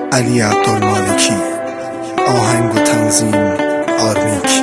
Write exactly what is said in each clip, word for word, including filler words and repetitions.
علی عبدالمالکی. آهنگ و تنظیم آرمیک.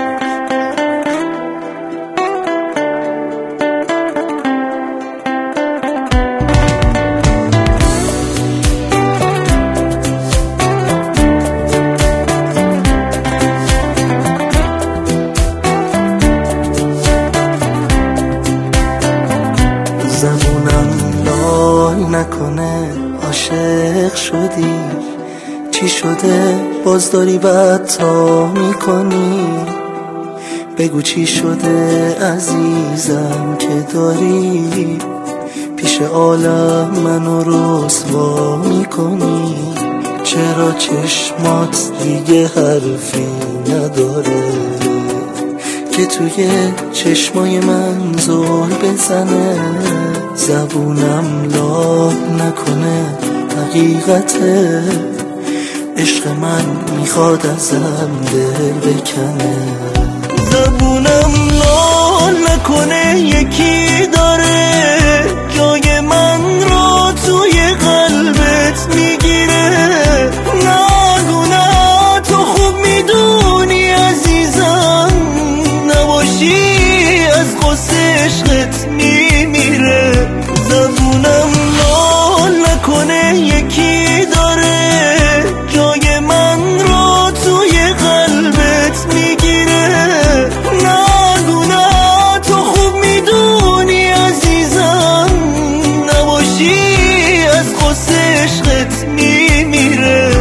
زبونم لال نکنه عاشق شدی، چی شده باز داری بدتا میکنی؟ بگو چی شده عزیزم که داری پیش عالم منو رسوا میکنی؟ چرا چشمات دیگه حرفی نداره که توی چشمای من زل بزنه؟ زبونم لال نکنه حقیقته، عشق من میخواد ازم دل بکنه. زبونم لال نکنه یکی داره جای من رو توی قلبت میگیره. نگو نه تو خوب میدونی عزیزم، نباشی از غصه عشقت میمیره. زبونم لال نکنه یکی داره جای من رو توی قلبت میگیره. نگو نه تو خوب میدونی عزیزم، نباشی از غصه عشقت میمیره.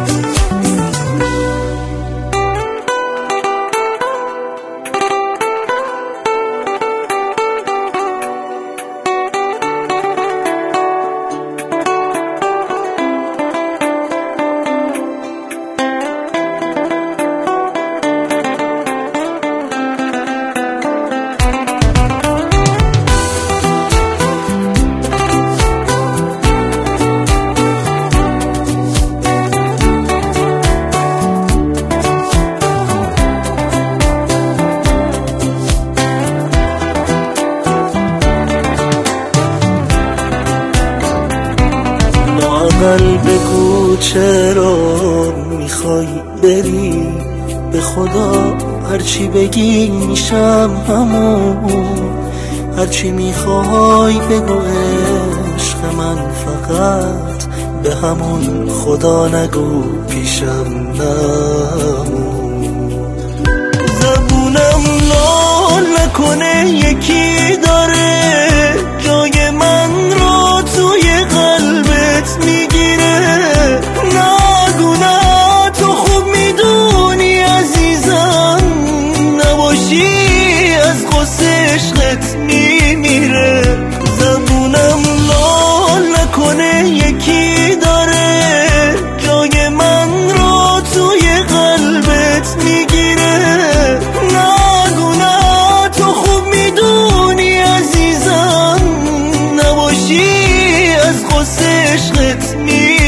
لااقل بگو چرا میخوای بری، به خدا هرچی بگی میشم همون. هرچی میخوای بگو عشق من، فقط به همون خدا نگو پیشم نمون. زبونم لال نکنه یکی داره جای من رو توی قلبت میگیره. نگو نه تو خوب میدونی عزیزم، نباشی از غصه عشقت میمیره. زبونم لال نکنه یکی داره جای من رو توی قلبت میگیره. نگو نه تو خوب میدونی عزیزم، نباشی از غصه عشقت میمیره.